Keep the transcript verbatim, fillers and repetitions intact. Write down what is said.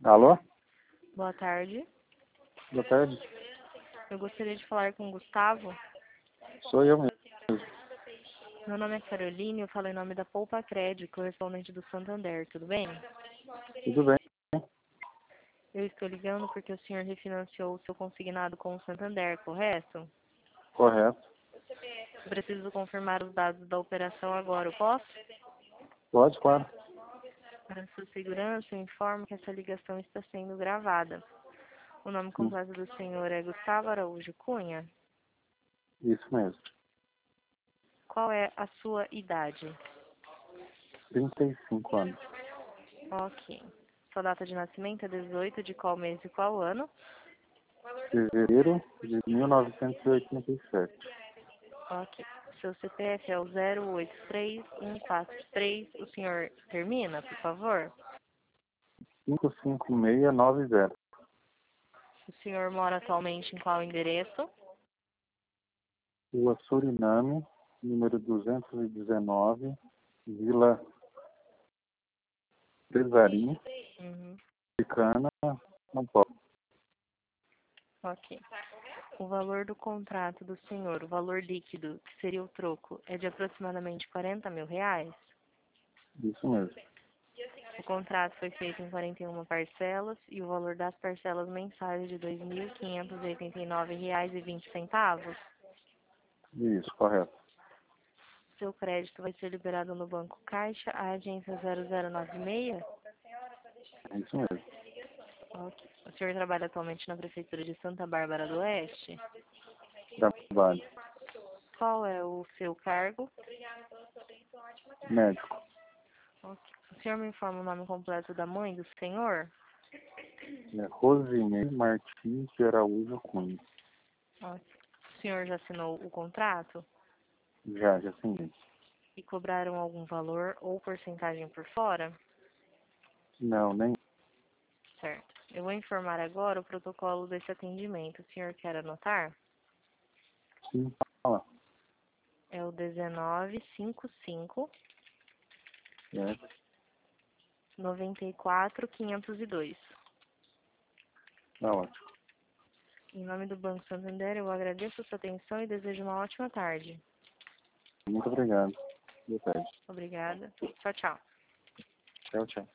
Alô? Boa tarde. Boa tarde. Eu gostaria de falar com o Gustavo. Sou eu mesmo. Meu nome é Caroline, eu falo em nome da Poupa Crédito, correspondente do Santander, tudo bem? Tudo bem? Eu estou ligando porque o senhor refinanciou o seu consignado com o Santander, correto? Correto. Eu preciso confirmar os dados da operação agora, eu posso? Pode, claro. Para sua segurança, eu informo que essa ligação está sendo gravada. O nome Sim. completo do senhor é Gustavo Araújo Cunha. Isso mesmo. Qual é a sua idade? trinta e cinco anos. Ok. Sua data de nascimento é dezoito de qual mês e qual ano? Fevereiro de mil novecentos e oitenta e sete. Ok. Seu C P F é o zero oito três um quatro três. O senhor termina, por favor? cinco cinco seis nove zero. O senhor mora atualmente em qual endereço? Rua Suriname, número duzentos e dezenove, Vila Pesarim, Uhum. Picana, São Paulo. Ok. O valor do contrato do senhor, o valor líquido, que seria o troco, é de aproximadamente quarenta mil reais? Isso mesmo. O contrato foi feito em quarenta e uma parcelas e o valor das parcelas mensais é de dois mil quinhentos e oitenta e nove reais e vinte centavos. Isso, correto. Seu crédito vai ser liberado no Banco Caixa, a agência zero zero nove seis? É isso mesmo. Ok. O senhor trabalha atualmente na Prefeitura de Santa Bárbara do Oeste? Trabalho. Qual é o seu cargo? Médico. Ok. O senhor me informa o nome completo da mãe do senhor? É Rosinei Martins de Araújo Cunha. Ok. O senhor já assinou o contrato? Já, já assinei. E cobraram algum valor ou porcentagem por fora? Não, nem. Certo. Eu vou informar agora o protocolo desse atendimento. O senhor quer anotar? Sim, fala. É o dezenove cinquenta e cinco, Certo. noventa e quatro, quinhentos e dois. Tá ótimo. Em nome do Banco Santander, eu agradeço a sua atenção e desejo uma ótima tarde. Muito obrigado. Boa tarde. Obrigada. Tchau, tchau. Tchau, tchau.